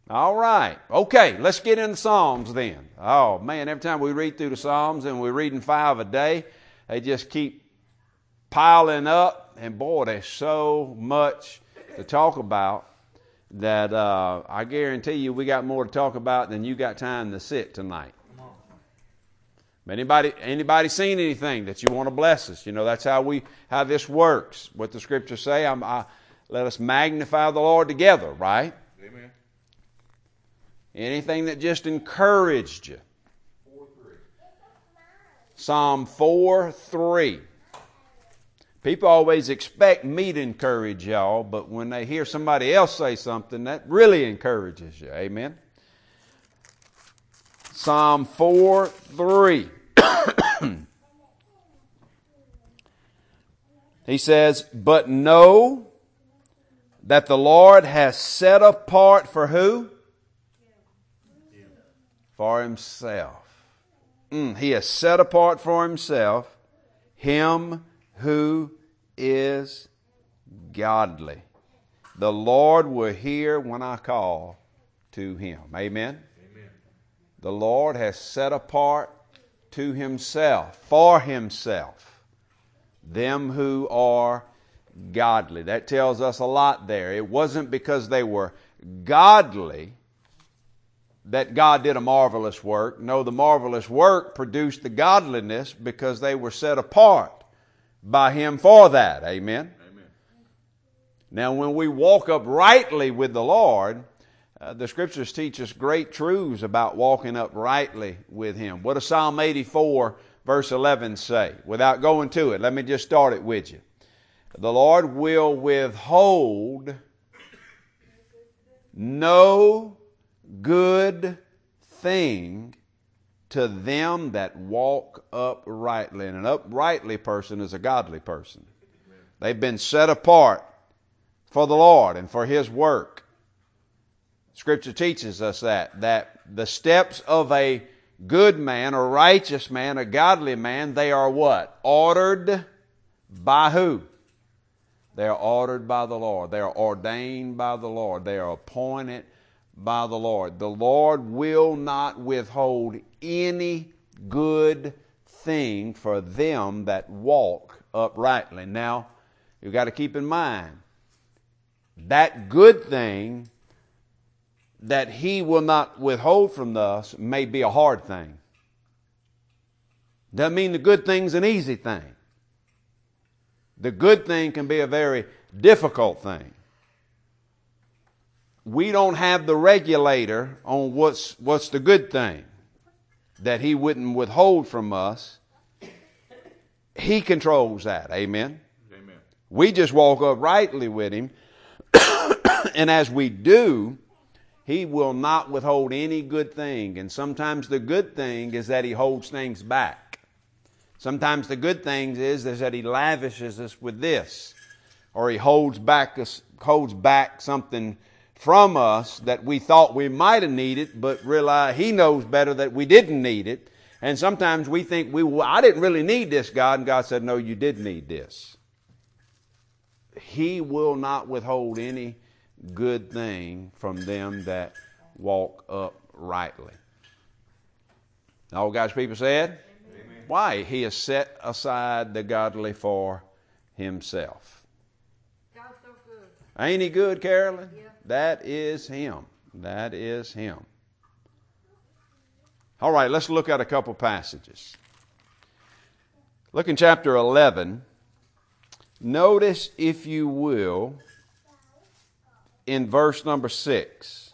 All right. Okay, let's get into Psalms then. Oh, man, every time we read through the Psalms, and we're reading 5 a day, they just keep piling up. And boy, there's so much to talk about that I guarantee you we got more to talk about than you got time to sit tonight. Anybody seen anything that you want to bless us? You know, that's how this works. What the Scriptures say, let us magnify the Lord together, right? Amen. Anything that just encouraged you. Psalm 4:3. People always expect me to encourage y'all, but when they hear somebody else say something, that really encourages you. Amen. Psalm 4:3. He says, "But know that the Lord has set apart" for who? For Himself. He has set apart for Himself him who is godly. The Lord will hear when I call to Him. Amen? Amen. The Lord has set apart to Himself, for Himself, them who are godly. That tells us a lot there. It wasn't because they were godly that God did a marvelous work. No, the marvelous work produced the godliness because they were set apart by Him for that. Amen? Amen. Now, when we walk uprightly with the Lord, the Scriptures teach us great truths about walking uprightly with Him. What does Psalm 84, verse 11 say? Without going to it, let me just start it with you. The Lord will withhold no good thing to them that walk uprightly. And an uprightly person is a godly person. Amen. They've been set apart for the Lord and for His work. Scripture teaches us that the steps of a good man, a righteous man, a godly man, they are what? Ordered by who? They are ordered by the Lord. They are ordained by the Lord. They are appointed by the Lord. The Lord will not withhold any good thing for them that walk uprightly. Now, you've got to keep in mind, that good thing that He will not withhold from us may be a hard thing. Doesn't mean the good thing's an easy thing. The good thing can be a very difficult thing. We don't have the regulator on what's the good thing that He wouldn't withhold from us. He controls that. Amen? Amen. We just walk uprightly with Him. And as we do, He will not withhold any good thing. And sometimes the good thing is that He holds things back. Sometimes the good thing is that He lavishes us with this. Or He holds back something from us that we thought we might have needed, but realize He knows better that we didn't need it. And sometimes we think, I didn't really need this, God. And God said, no, you did need this. He will not withhold any good thing from them that walk uprightly. All God's people said? Amen. Why? He has set aside the godly for Himself. God's so good. Ain't He good, Carolyn? Yeah. That is Him. That is Him. All right, let's look at a couple passages. Look in chapter 11. Notice, if you will, in verse number 6.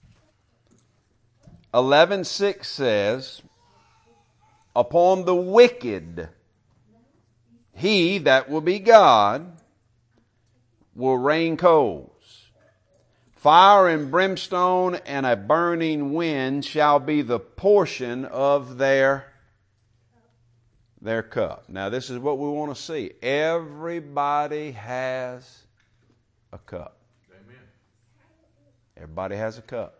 11:6 says, "Upon the wicked, He, that will be God, will rain coals. Fire and brimstone and a burning wind shall be the portion of their cup." Now, this is what we want to see. Everybody has a cup. Amen. Everybody has a cup.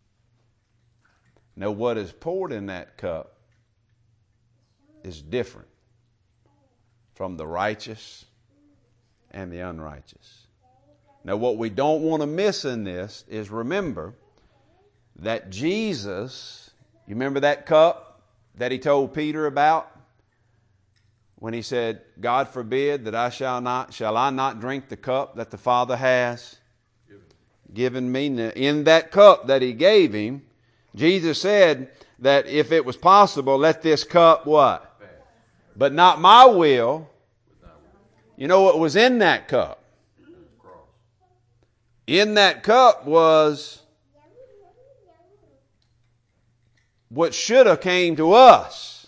Now, what is poured in that cup is different from the righteous and the unrighteous. Now, what we don't want to miss in this is, remember, that Jesus, you remember that cup that he told Peter about? When he said, God forbid that shall I not drink the cup that the Father has given me? In that cup that he gave him, Jesus said that if it was possible, let this cup what? But not my will. You know what was in that cup? In that cup was what should have came to us.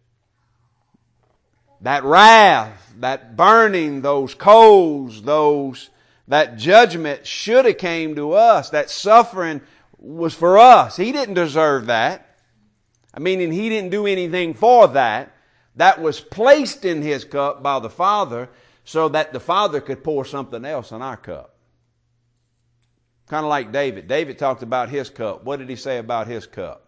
That wrath, that burning, those coals, that judgment should have came to us. That suffering was for us. He didn't deserve that. Meaning he didn't do anything for that. That was placed in his cup by the Father so that the Father could pour something else in our cup. Kind of like David. David talked about his cup. What did he say about his cup?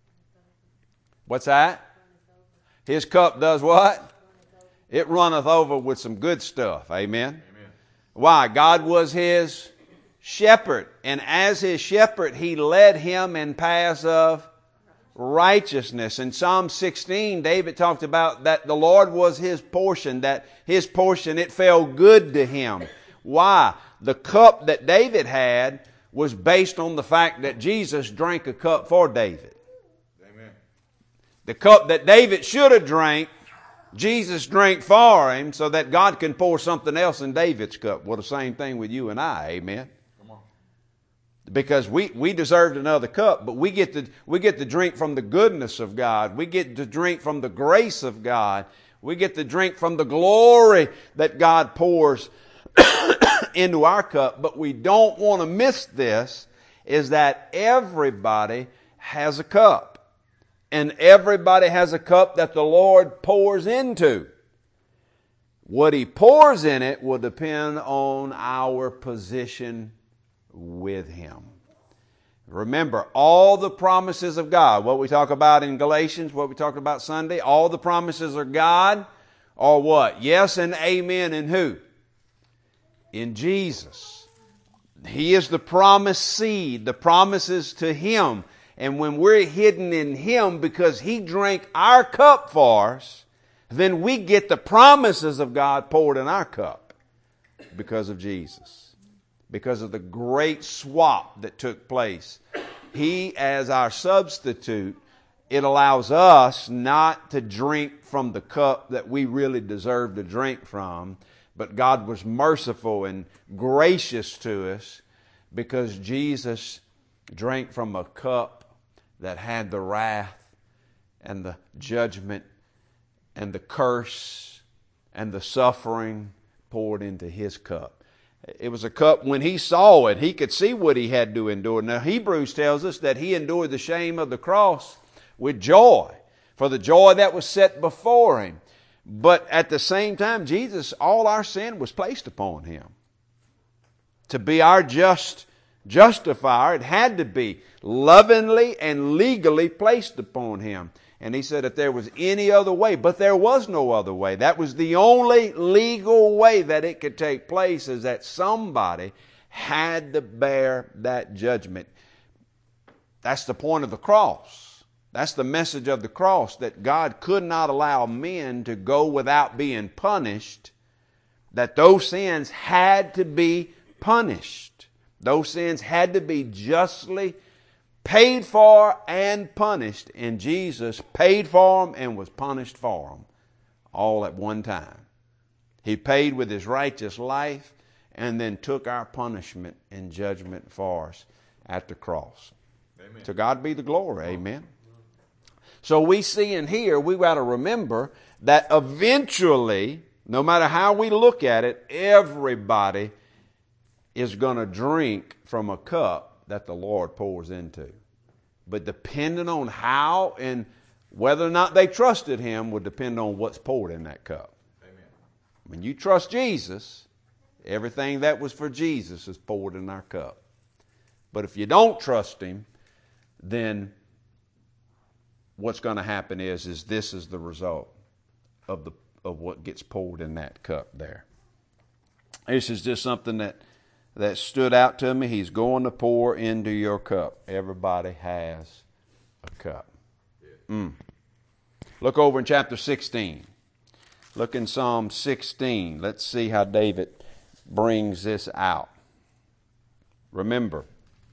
What's that? His cup does what? It runneth over with some good stuff. Amen? Amen. Why? God was his shepherd. And as his shepherd, he led him in paths of righteousness. In Psalm 16, David talked about that the Lord was his portion, that his portion, it fell good to him. Why? The cup that David had was based on the fact that Jesus drank a cup for David. Amen. The cup that David should have drank, Jesus drank for him so that God can pour something else in David's cup. Well, the same thing with you and I. Amen. Because we deserved another cup, but we get to drink from the goodness of God. We get to drink from the grace of God. We get to drink from the glory that God pours into our cup. But we don't want to miss this, is that everybody has a cup. And everybody has a cup that the Lord pours into. What he pours in it will depend on our position with him. Remember, all the promises of God, what we talk about in Galatians, what we talked about Sunday, all the promises of God are what? Yes and amen in who? In Jesus. He is the promised seed, the promises to him. And when we're hidden in him because he drank our cup for us, then we get the promises of God poured in our cup because of Jesus. Because of the great swap that took place. He, as our substitute, it allows us not to drink from the cup that we really deserve to drink from, but God was merciful and gracious to us because Jesus drank from a cup that had the wrath and the judgment and the curse and the suffering poured into his cup. It was a cup, when he saw it, he could see what he had to endure. Now, Hebrews tells us that he endured the shame of the cross with joy, for the joy that was set before him. But at the same time, Jesus, all our sin was placed upon him. To be our justifier, it had to be lovingly and legally placed upon him. And he said if there was any other way, but there was no other way. That was the only legal way that it could take place, is that somebody had to bear that judgment. That's the point of the cross. That's the message of the cross, that God could not allow men to go without being punished, that those sins had to be punished. Those sins had to be justly paid for and punished, and Jesus paid for them and was punished for them all at one time. He paid with his righteous life and then took our punishment and judgment for us at the cross. Amen. To God be the glory. Amen. So we see in here, we've got to remember that eventually, no matter how we look at it, everybody is going to drink from a cup that the Lord pours into. But depending on how and whether or not they trusted him would depend on what's poured in that cup. Amen. When you trust Jesus, everything that was for Jesus is poured in our cup. But if you don't trust him, then what's going to happen is this is the result of what gets poured in that cup there. This is just something that that stood out to me. He's going to pour into your cup. Everybody has a cup. Look over in chapter 16. Look in Psalm 16. Let's see how David brings this out. Remember,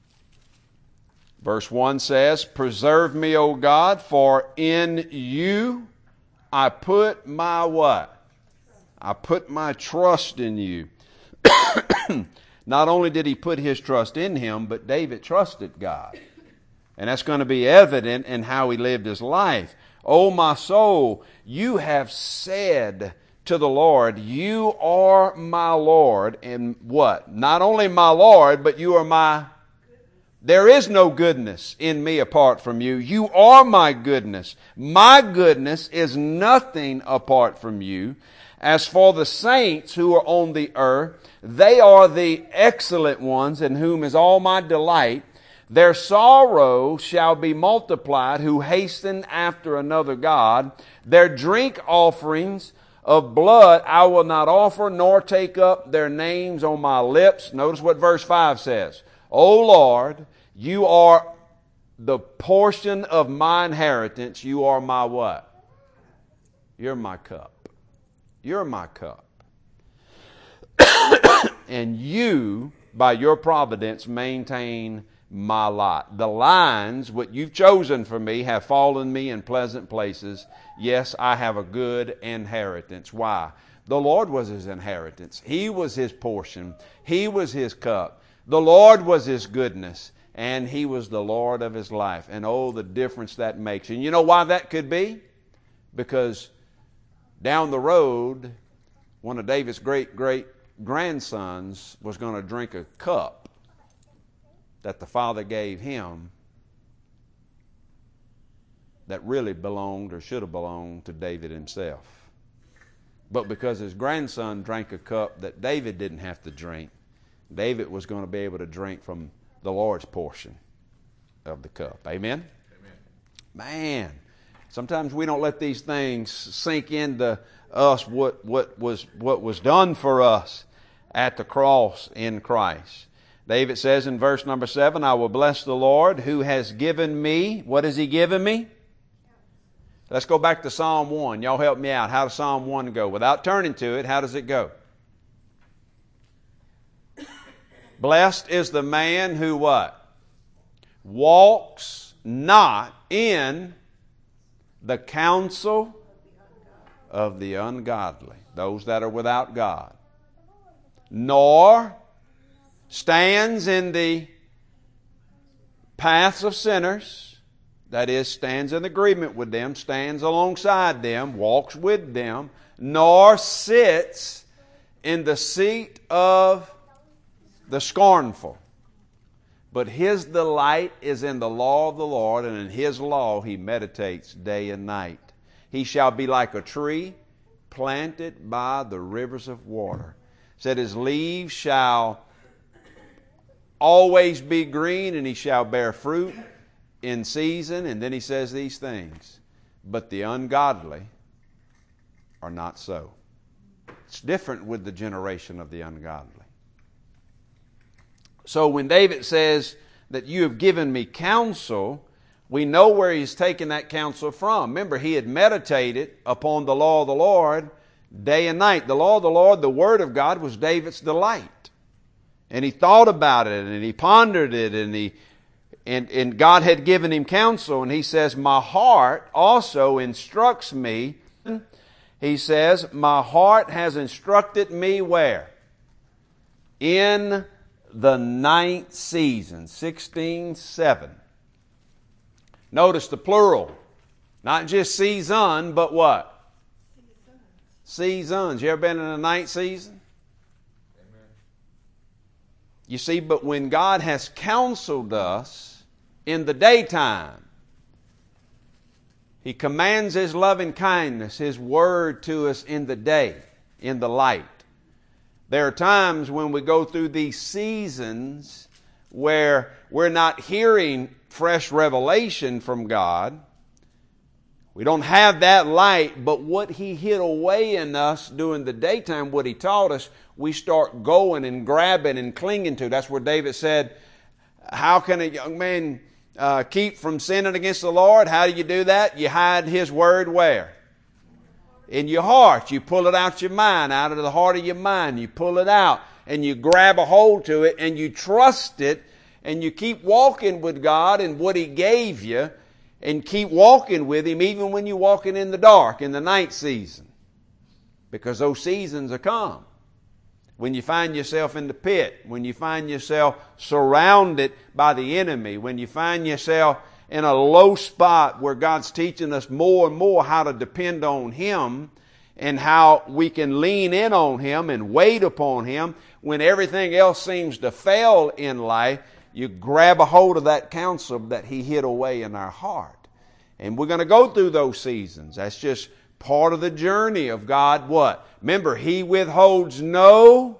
verse 1 says, "Preserve me, O God, for in you I put my" what? "I put my trust in you." Not only did he put his trust in him, but David trusted God. And that's going to be evident in how he lived his life. "O my soul, you have said to the Lord, you are my Lord." And what? Not only my Lord, but you are my... There is no goodness in me apart from you. You are my goodness. My goodness is nothing apart from you. As for the saints who are on the earth, they are the excellent ones in whom is all my delight. Their sorrow shall be multiplied who hasten after another God. Their drink offerings of blood I will not offer, nor take up their names on my lips. Notice what verse 5 says. "O Lord, you are the portion of my inheritance. You are my" what? You're my cup. You're my cup. "And you, by your providence, maintain my lot. The lines which you've chosen for me have fallen me in pleasant places. Yes, I have a good inheritance." Why? The Lord was his inheritance. He was his portion. He was his cup. The Lord was his goodness. And he was the Lord of his life. And oh, the difference that makes. And you know why that could be? Because down the road, one of David's great-grandsons was going to drink a cup that the father gave him that really belonged or should have belonged to David himself. But because his grandson drank a cup that David didn't have to drink, David was going to be able to drink from the Lord's portion of the cup. Amen? Amen. Man, sometimes we don't let these things sink into us what was done for us at the cross in Christ. David says in verse number 7, "I will bless the Lord who has given me..." What has he given me? Let's go back to Psalm 1. Y'all help me out. How does Psalm 1 go? Without turning to it, how does it go? "Blessed is the man who" what? "Walks not in the counsel of the ungodly," those that are without God, "nor stands in the paths of sinners," that is, stands in agreement with them, stands alongside them, walks with them, "nor sits in the seat of the scornful. But his delight is in the law of the Lord, and in his law he meditates day and night. He shall be like a tree planted by the rivers of water. Said his leaves shall always be green, and he shall bear fruit in season." And then he says these things. "But the ungodly are not so." It's different with the generation of the ungodly. So when David says that "you have given me counsel," we know where he's taken that counsel from. Remember, he had meditated upon the law of the Lord day and night. The law of the Lord, the Word of God, was David's delight. And he thought about it, and he pondered it, and God had given him counsel. And he says, "My heart also instructs me." He says, "My heart has instructed me" where? "In the ninth season," 16:7. Notice the plural. Not just season, but what? Seasons. You ever been in the ninth season? Amen. You see, but when God has counseled us in the daytime, He commands His loving kindness, His word to us in the day, in the light. There are times when we go through these seasons where we're not hearing fresh revelation from God. We don't have that light, but what He hid away in us during the daytime, what He taught us, we start going and grabbing and clinging to. That's where David said, how can a young man keep from sinning against the Lord? How do you do that? You hide His Word where? In your heart. You pull it out your mind, out of the heart of your mind. You pull it out and you grab a hold to it and you trust it and you keep walking with God and what He gave you and keep walking with Him even when you're walking in the dark, in the night season. Because those seasons are come. When you find yourself in the pit, when you find yourself surrounded by the enemy, when you find yourself in a low spot where God's teaching us more and more how to depend on Him and how we can lean in on Him and wait upon Him when everything else seems to fail in life, you grab a hold of that counsel that He hid away in our heart. And we're going to go through those seasons. That's just part of the journey of God. What? Remember, He withholds no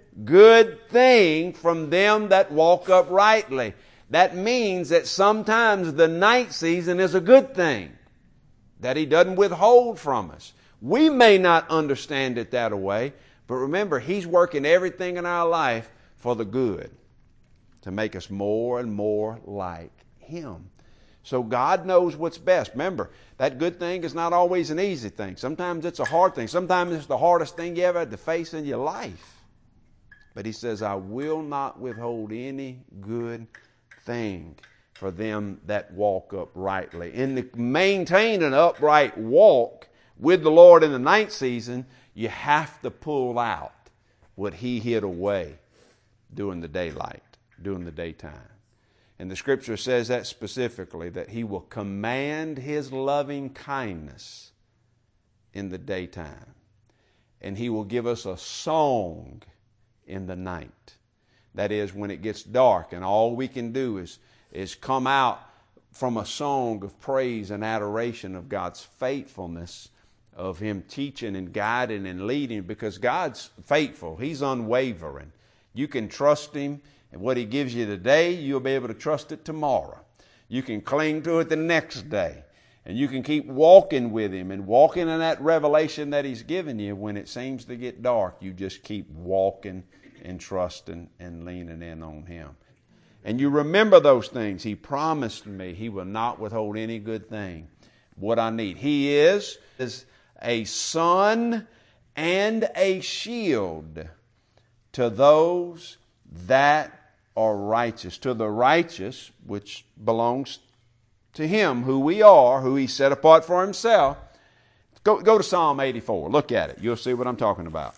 good thing from them that walk uprightly. That means that sometimes the night season is a good thing that He doesn't withhold from us. We may not understand it that way, but remember, He's working everything in our life for the good, to make us more and more like Him. So God knows what's best. Remember, that good thing is not always an easy thing. Sometimes it's a hard thing. Sometimes it's the hardest thing you ever had to face in your life. But He says, I will not withhold any good thing for them that walk uprightly. And to maintain an upright walk with the Lord in the night season, you have to pull out what He hid away during the daylight, during the daytime. And the Scripture says that specifically, that He will command His loving kindness in the daytime. And He will give us a song in the night. That is, when it gets dark and all we can do is come out from a song of praise and adoration of God's faithfulness, of Him teaching and guiding and leading, because God's faithful. He's unwavering. You can trust Him, and what He gives you today, you'll be able to trust it tomorrow. You can cling to it the next day, and you can keep walking with Him and walking in that revelation that He's given you. When it seems to get dark, you just keep walking and trusting and leaning in on Him. And you remember those things. He promised me He will not withhold any good thing, what I need. He is a sun and a shield to those that are righteous. To the righteous, which belongs to Him, who we are, who He set apart for Himself. Go to Psalm 84. Look at it. You'll see what I'm talking about.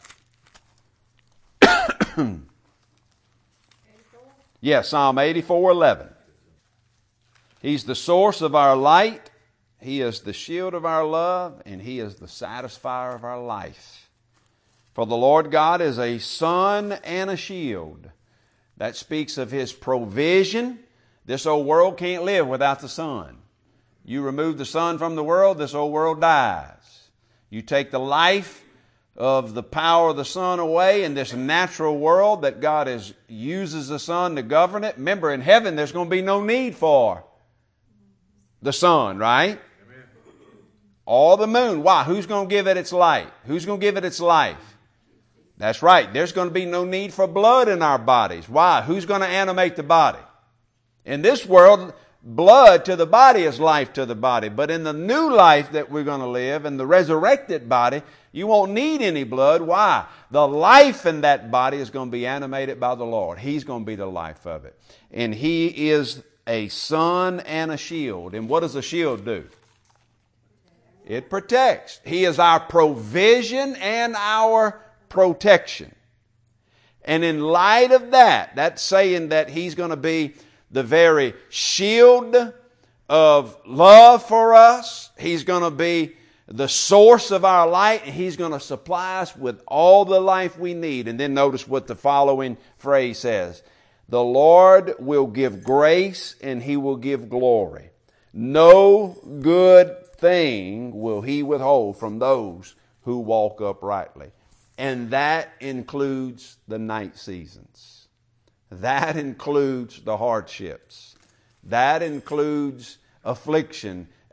Yeah, Psalm 84:11. He's the source of our light. He is the shield of our love, and He is the satisfier of our life. For the Lord God is a sun and a shield. That speaks of His provision. This old world can't live without the sun. You remove the sun from the world, this old world dies. You take the life of the power of the sun away in this natural world that God uses the sun to govern it. Remember, in heaven there's going to be no need for the sun, right? Amen. Or the moon. Why? Who's going to give it its light? Who's going to give it its life? That's right. There's going to be no need for blood in our bodies. Why? Who's going to animate the body? In this world, blood to the body is life to the body. But in the new life that we're going to live, in the resurrected body, you won't need any blood. Why? The life in that body is going to be animated by the Lord. He's going to be the life of it. And He is a sun and a shield. And what does a shield do? It protects. He is our provision and our protection. And in light of that, that's saying that He's going to be the very shield of love for us. He's going to be the source of our light, and He's going to supply us with all the life we need. And then notice what the following phrase says. The Lord will give grace and He will give glory. No good thing will He withhold from those who walk uprightly. And that includes the night seasons. That includes the hardships. That includes affliction.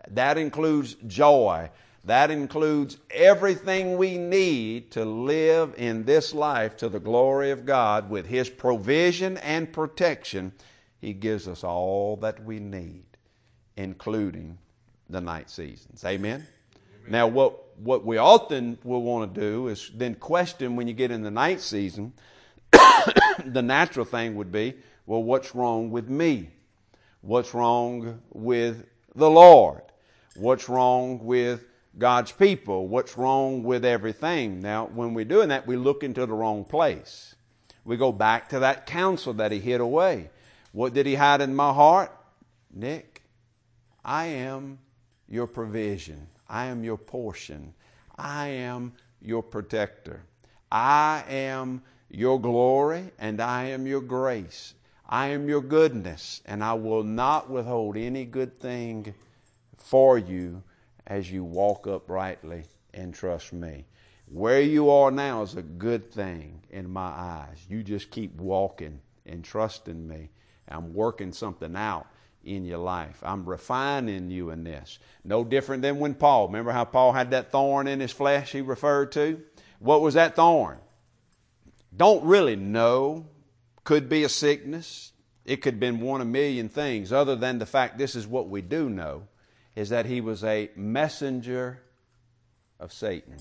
That includes joy. That includes everything we need to live in this life to the glory of God with His provision and protection. He gives us all that we need, including the night seasons. Amen? Now, what we often will want to do is then question when you get in the night season, the natural thing would be, well, what's wrong with me? What's wrong with the Lord? What's wrong with God's people? What's wrong with everything? Now, when we're doing that, we look into the wrong place. We go back to that counsel that He hid away. What did He hide in my heart? Nick, I am your provision. I am your portion. I am your protector. I am your glory and I am your grace. I am your goodness, and I will not withhold any good thing for you as you walk uprightly and trust me. Where you are now is a good thing in my eyes. You just keep walking and trusting me. I'm working something out in your life. I'm refining you in this. No different than when Paul, remember how Paul had that thorn in his flesh he referred to? What was that thorn? Don't really know. Could be a sickness. It could have been one of a million things, other than the fact this is what we do know, is that he was a messenger of Satan.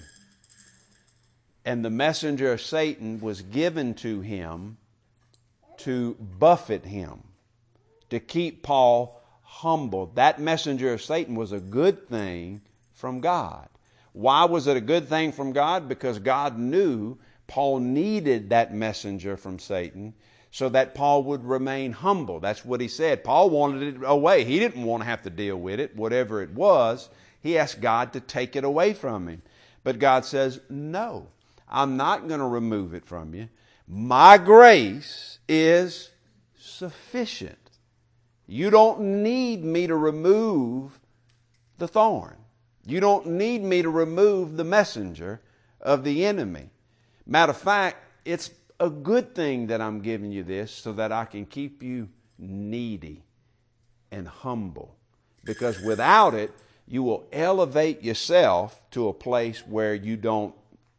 And the messenger of Satan was given to him to buffet him, to keep Paul humble. That messenger of Satan was a good thing from God. Why was it a good thing from God? Because God knew Paul needed that messenger from Satan so that Paul would remain humble. That's what he said. Paul wanted it away. He didn't want to have to deal with it, whatever it was. He asked God to take it away from him. But God says, no, I'm not going to remove it from you. My grace is sufficient. You don't need me to remove the thorn. You don't need me to remove the messenger of the enemy. Matter of fact, it's a good thing that I'm giving you this so that I can keep you needy and humble. Because without it, you will elevate yourself to a place where you don't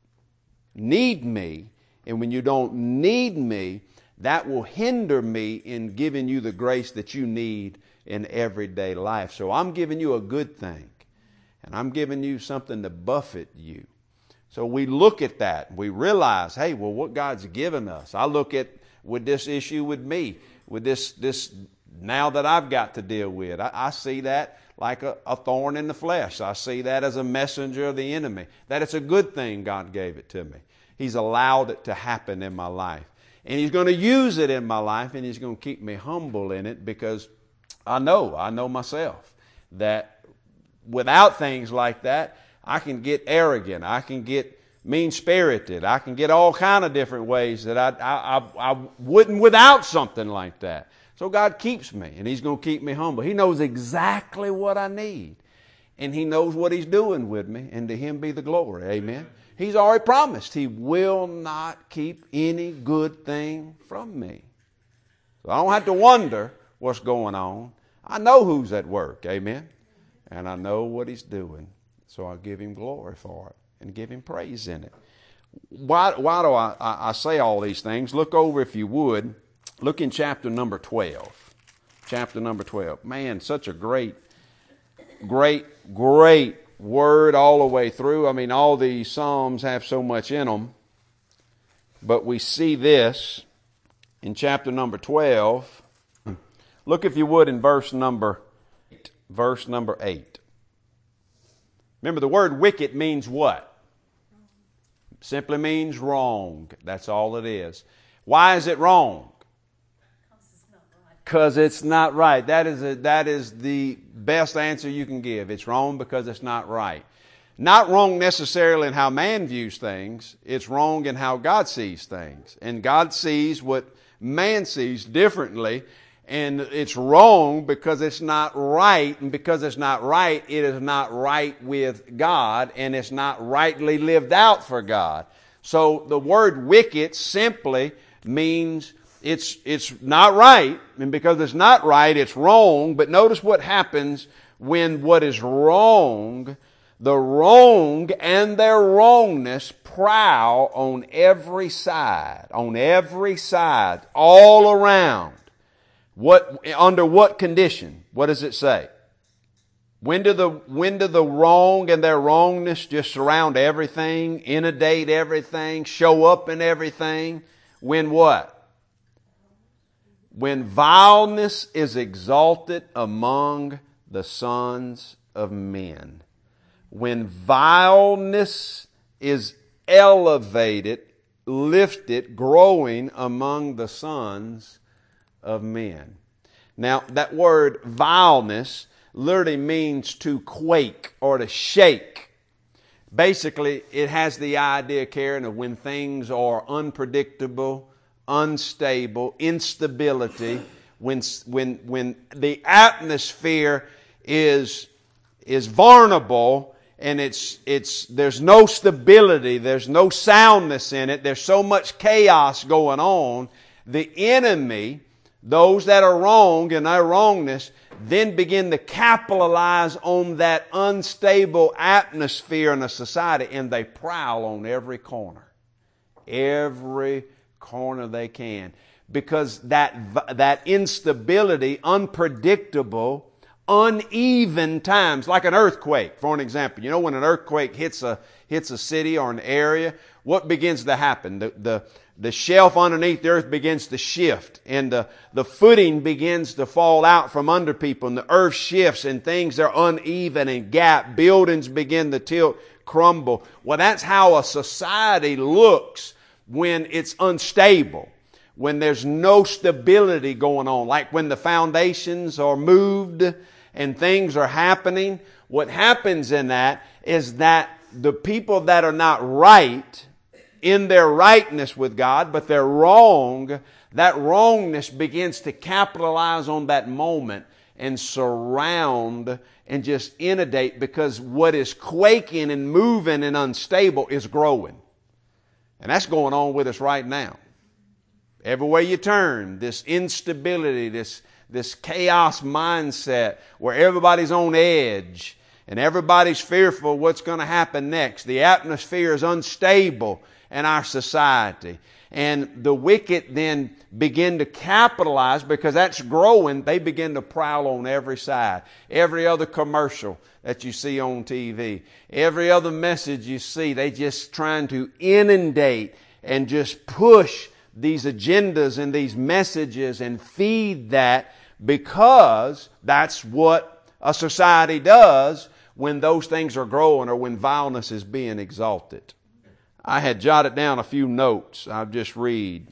need me. And when you don't need me, that will hinder me in giving you the grace that you need in everyday life. So I'm giving you a good thing. And I'm giving you something to buffet you. So we look at that. We realize, hey, well, what God's given us. I look at with this issue with me, with this now that I've got to deal with. I see that like a thorn in the flesh. I see that as a messenger of the enemy. That it's a good thing God gave it to me. He's allowed it to happen in my life. And He's going to use it in my life, and He's going to keep me humble in it, because I know myself that without things like that, I can get arrogant. I can get mean-spirited. I can get all kind of different ways that I wouldn't without something like that. So God keeps me, and He's going to keep me humble. He knows exactly what I need, and He knows what He's doing with me, and to Him be the glory. Amen. He's already promised He will not keep any good thing from me. So I don't have to wonder what's going on. I know who's at work. Amen. And I know what He's doing. So I give Him glory for it and give Him praise in it. Why do I say all these things? Look over, if you would. Look in chapter number 12. Chapter number 12. Man, such a great word all the way through. I mean, all these Psalms have so much in them. But we see this in chapter number 12. Look, if you would, in verse number 8. Remember, the word wicked means what? Simply means wrong. That's all it is. Why is it wrong? Because it's not right. That is the best answer you can give. It's wrong because it's not right. Not wrong necessarily in how man views things. It's wrong in how God sees things. And God sees what man sees differently. And it's wrong because it's not right. And because it's not right, it is not right with God. And it's not rightly lived out for God. So the word wicked simply means it's not right, and because it's not right, it's wrong. But notice what happens when what is wrong, the wrong and their wrongness prowl on every side, all around. Under what condition? What does it say? When do the wrong and their wrongness just surround everything, inundate everything, show up in everything? When what? When vileness is exalted among the sons of men. When vileness is elevated, lifted, growing among the sons of men. Now, that word vileness literally means to quake or to shake. Basically, it has the idea, Karen, of when things are unpredictable, unstable, instability, when the atmosphere is vulnerable and there's no stability, there's no soundness in it, there's so much chaos going on, the enemy, those that are wrong and their wrongness, then begin to capitalize on that unstable atmosphere in a society, and they prowl on every corner they can, because that instability, unpredictable, uneven times, like an earthquake, for an example. You know, when an earthquake hits a city or an area, what begins to happen? The shelf underneath the earth begins to shift, and the footing begins to fall out from under people, and the earth shifts, and things are uneven and gap. Buildings begin to tilt, crumble. Well, that's how a society looks when it's unstable, when there's no stability going on, like when the foundations are moved and things are happening. What happens in that is that the people that are not right in their rightness with God, but they're wrong, that wrongness begins to capitalize on that moment and surround and just inundate, because what is quaking and moving and unstable is growing. And that's going on with us right now. Everywhere you turn, this instability, this chaos mindset where everybody's on edge and everybody's fearful what's going to happen next. The atmosphere is unstable in our society. And the wicked then begin to capitalize, because that's growing. They begin to prowl on every side. Every other commercial that you see on TV, every other message you see, they just trying to inundate and just push these agendas and these messages and feed that, because that's what a society does when those things are growing or when vileness is being exalted. I had jotted down a few notes. I'll just read.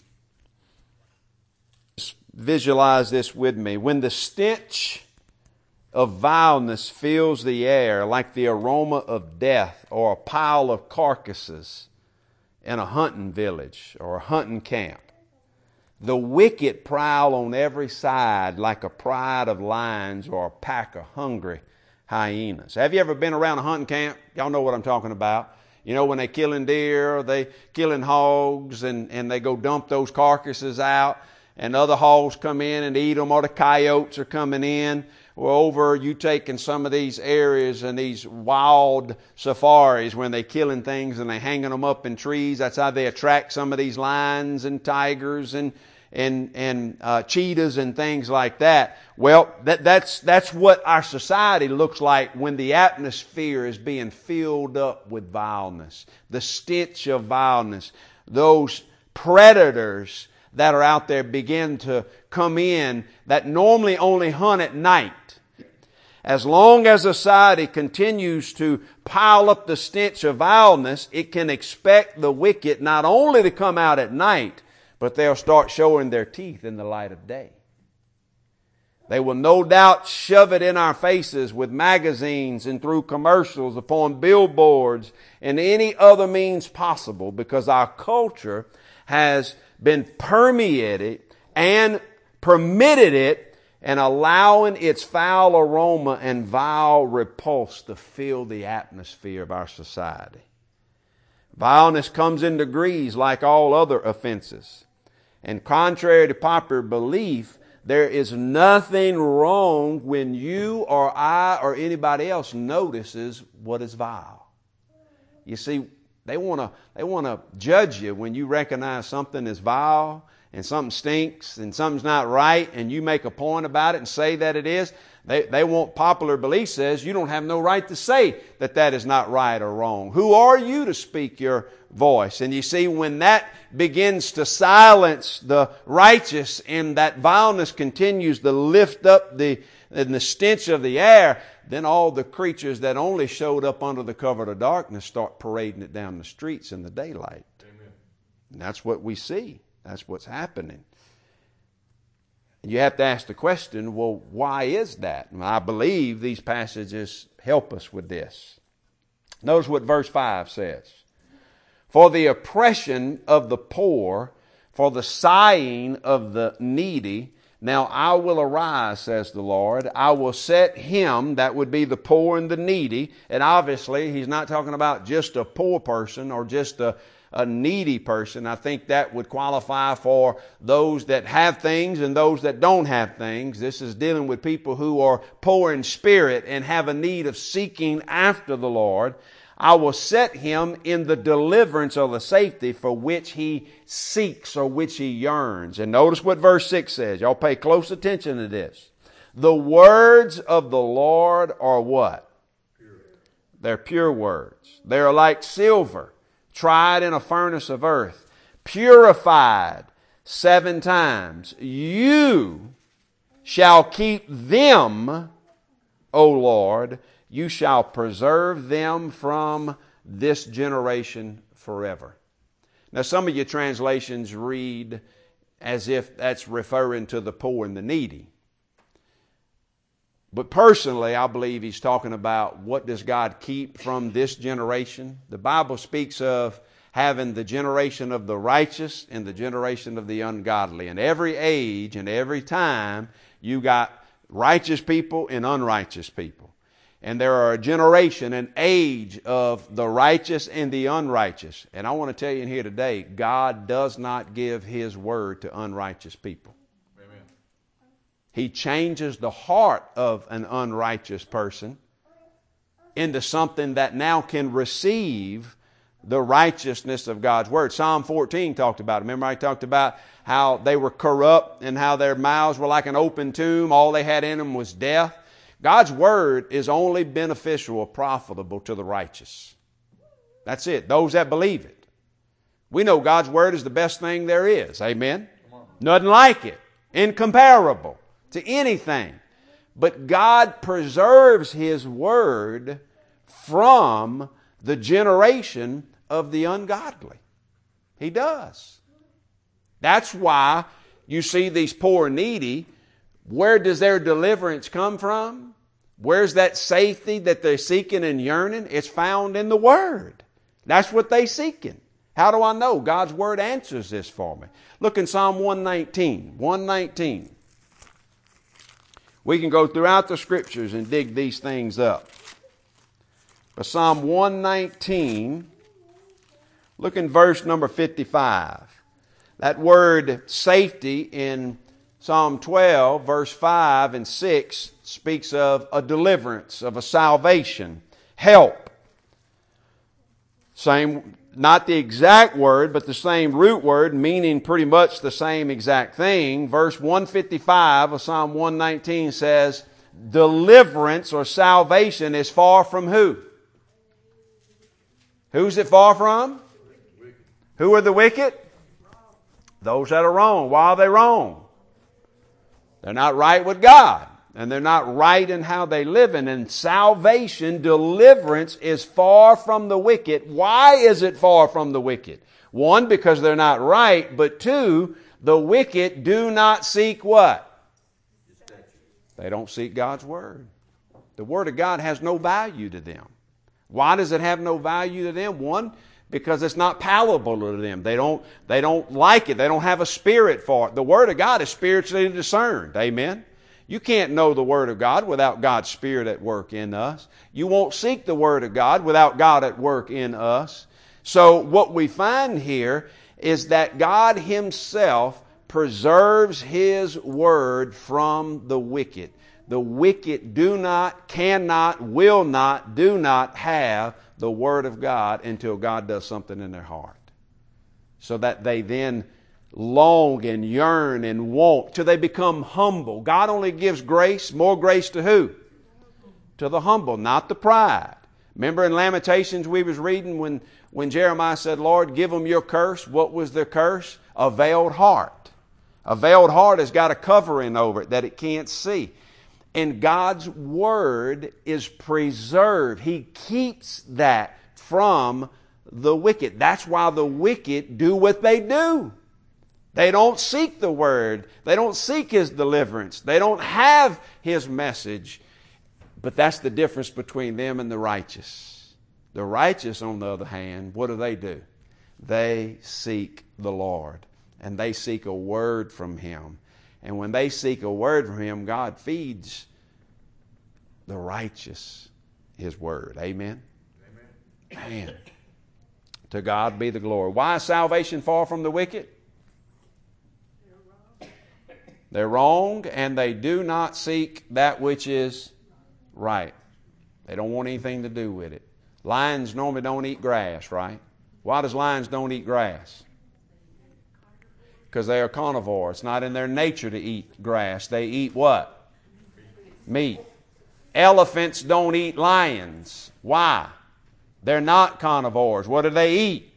Just visualize this with me. When the stench of vileness fills the air like the aroma of death, or a pile of carcasses in a hunting village or a hunting camp, the wicked prowl on every side like a pride of lions or a pack of hungry hyenas. Have you ever been around a hunting camp? Y'all know what I'm talking about. You know, when they killing deer, or they killing hogs, and they go dump those carcasses out, and other hogs come in and eat them, or the coyotes are coming in. Or over, you taking some of these areas and these wild safaris when they killing things and they hanging them up in trees. That's how they attract some of these lions and tigers and cheetahs and things like that. Well, that's what our society looks like when the atmosphere is being filled up with vileness. The stench of vileness. Those predators that are out there begin to come in that normally only hunt at night. As long as society continues to pile up the stench of vileness, it can expect the wicked not only to come out at night, but they'll start showing their teeth in the light of day. They will no doubt shove it in our faces with magazines and through commercials, upon billboards, and any other means possible, because our culture has been permeated and permitted it, and allowing its foul aroma and vile repulse to fill the atmosphere of our society. Vileness comes in degrees like all other offenses. And contrary to popular belief, there is nothing wrong when you or I or anybody else notices what is vile. You see, they want to judge you when you recognize something is vile and something stinks and something's not right, and you make a point about it and say that it is. They want, popular belief says you don't have no right to say that that is not right or wrong. Who are you to speak your voice? And you see, when that begins to silence the righteous and that vileness continues to lift up the stench of the air, then all the creatures that only showed up under the cover of the darkness start parading it down the streets in the daylight. Amen. And that's what we see. That's what's happening. You have to ask the question, well, why is that? And I believe these passages help us with this. Notice what verse 5 says. For the oppression of the poor, for the sighing of the needy, now I will arise, says the Lord. I will set him, that would be the poor and the needy. And obviously, he's not talking about just a poor person or just a needy person. I think that would qualify for those that have things and those that don't have things. This is dealing with people who are poor in spirit and have a need of seeking after the Lord. I will set him in the deliverance or the safety for which he seeks or which he yearns. And notice what verse 6 says. Y'all pay close attention to this. The words of the Lord are what? Pure. They're pure words. They're like silver, tried in a furnace of earth, purified 7 times. You shall keep them, O Lord. You shall preserve them from this generation forever. Now, some of your translations read as if that's referring to the poor and the needy. But personally, I believe he's talking about what does God keep from this generation. The Bible speaks of having the generation of the righteous and the generation of the ungodly. In every age and every time, you got righteous people and unrighteous people. And there are a generation, an age of the righteous and the unrighteous. And I want to tell you in here today, God does not give His word to unrighteous people. Amen. He changes the heart of an unrighteous person into something that now can receive the righteousness of God's word. Psalm 14 talked about it. Remember I talked about how they were corrupt and how their mouths were like an open tomb. All they had in them was death. God's word is only beneficial or profitable to the righteous. That's it. Those that believe it. We know God's word is the best thing there is. Amen? Nothing like it. Incomparable to anything. But God preserves His word from the generation of the ungodly. He does. That's why you see these poor and needy. Where does their deliverance come from? Where's that safety that they're seeking and yearning? It's found in the Word. That's what they're seeking. How do I know? God's Word answers this for me. Look in Psalm 119. 119. We can go throughout the Scriptures and dig these things up. But Psalm 119, look in verse number 55. That word safety in Psalm 12, verse 5 and 6 speaks of a deliverance, of a salvation, help. Same, not the exact word, but the same root word, meaning pretty much the same exact thing. Verse 155 of Psalm 119 says, deliverance or salvation is far from who? Who's it far from? Who are the wicked? Those that are wrong. Why are they wrong? They're not right with God. And they're not right in how they live. And salvation, deliverance is far from the wicked. Why is it far from the wicked? 1, because they're not right. But 2, the wicked do not seek what? They don't seek God's Word. The Word of God has no value to them. Why does it have no value to them? 1, because it's not palatable to them. They don't like it. They don't have a spirit for it. The Word of God is spiritually discerned. Amen? You can't know the Word of God without God's Spirit at work in us. You won't seek the Word of God without God at work in us. So what we find here is that God Himself preserves His word from the wicked. The wicked do not, cannot, will not, do not have the word of God until God does something in their heart. So that they then long and yearn and want till they become humble. God only gives grace, more grace to who? To the humble, not the pride. Remember in Lamentations we was reading when Jeremiah said, Lord, give them your curse. What was their curse? A veiled heart. A veiled heart has got a covering over it that it can't see. And God's word is preserved. He keeps that from the wicked. That's why the wicked do what they do. They don't seek the word. They don't seek His deliverance. They don't have His message. But that's the difference between them and the righteous. The righteous, on the other hand, what do? They seek the Lord. And they seek a word from Him. And when they seek a word from Him, God feeds the righteous His word. Amen? Amen. Man. To God be the glory. Why is salvation far from the wicked? They're wrong, and they do not seek that which is right. They don't want anything to do with it. Lions normally don't eat grass, right? Why does lions don't eat grass? Because they are carnivores. It's not in their nature to eat grass. They eat what? Meat. Elephants don't eat lions. Why? They're not carnivores. What do they eat?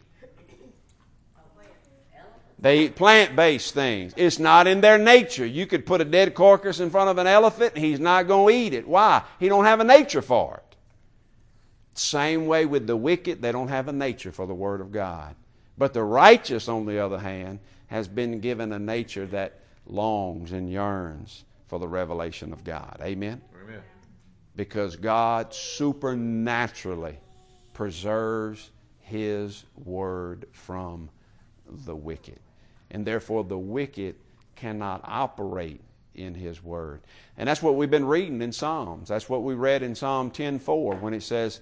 They eat plant-based things. It's not in their nature. You could put a dead carcass in front of an elephant and he's not going to eat it. Why? He don't have a nature for it. Same way with the wicked, they don't have a nature for the Word of God. But the righteous, on the other hand, has been given a nature that longs and yearns for the revelation of God. Amen? Amen. Because God supernaturally preserves His Word from the wicked. And therefore the wicked cannot operate in His Word. And that's what we've been reading in Psalms. That's what we read in Psalm 10:4 when it says,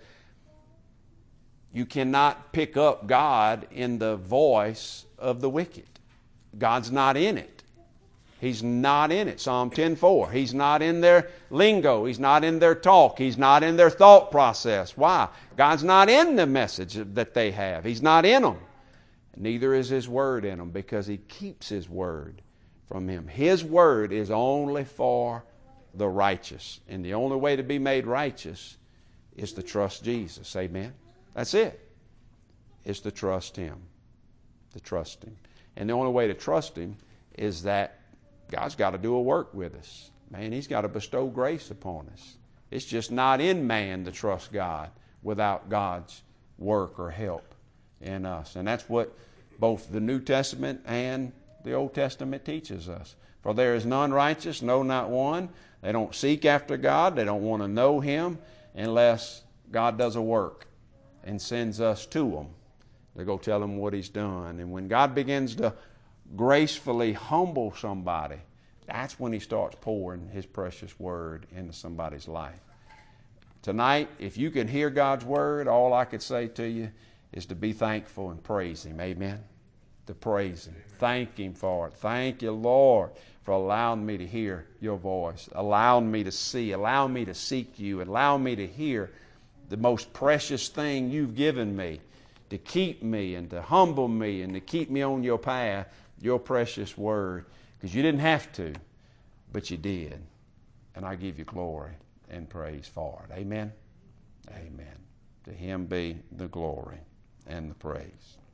you cannot pick up God in the voice of the wicked. God's not in it. He's not in it. Psalm 10:4. He's not in their lingo. He's not in their talk. He's not in their thought process. Why? God's not in the message that they have. He's not in them. Neither is His Word in them, because He keeps His Word from Him. His Word is only for the righteous. And the only way to be made righteous is to trust Jesus. Amen? That's it. It's to trust Him. To trust Him. And the only way to trust Him is that God's got to do a work with us. Man, He's got to bestow grace upon us. It's just not in man to trust God without God's work or help in us. And that's what both the New Testament and the Old Testament teaches us. For there is none righteous, no, not one. They don't seek after God. They don't want to know Him unless God does a work and sends us to them to go tell them what He's done. And when God begins to gracefully humble somebody, that's when He starts pouring His precious Word into somebody's life. Tonight, if you can hear God's Word, all I could say to you is to be thankful and praise Him. Amen? To praise Him. Thank Him for it. Thank you, Lord, for allowing me to hear Your voice, allowing me to see, allowing me to seek You, allowing me to hear the most precious thing You've given me, to keep me and to humble me and to keep me on Your path, Your precious Word. Because You didn't have to, but You did. And I give You glory and praise for it. Amen? Amen. To Him be the glory and the praise.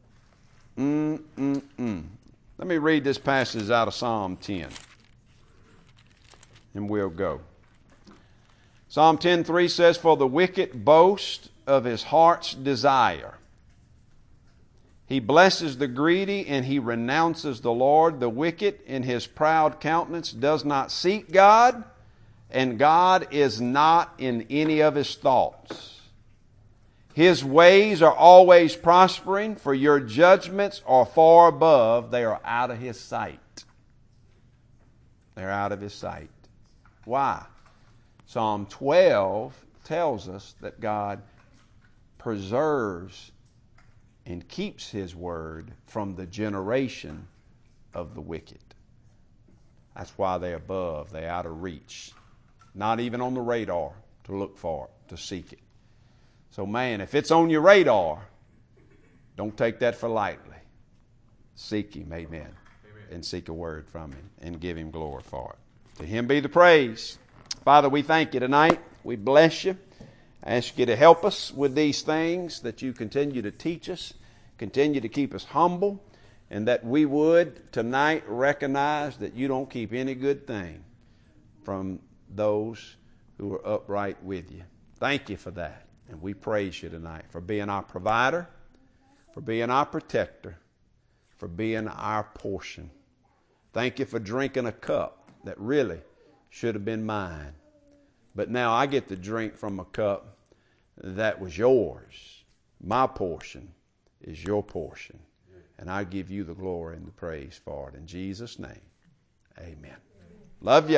Let me read this passage out of Psalm 10. And we'll go. Psalm 10:3 says, for the wicked boast of his heart's desire. He blesses the greedy and he renounces the Lord. The wicked in his proud countenance does not seek God, and God is not in any of his thoughts. His ways are always prospering, for Your judgments are far above. They are out of His sight. They're out of His sight. Why? Psalm 12 tells us that God preserves and keeps His Word from the generation of the wicked. That's why they're above. They're out of reach. Not even on the radar to look for it, to seek it. So, man, if it's on your radar, don't take that for lightly. Seek Him, amen, and seek a word from Him and give Him glory for it. To Him be the praise. Father, we thank You tonight. We bless You. I ask You to help us with these things, that You continue to teach us, continue to keep us humble, and that we would tonight recognize that You don't keep any good thing from those who are upright with You. Thank You for that. And we praise You tonight for being our provider, for being our protector, for being our portion. Thank You for drinking a cup that really should have been mine. But now I get to drink from a cup that was Yours. My portion is Your portion. And I give You the glory and the praise for it. In Jesus' name, amen. Love you.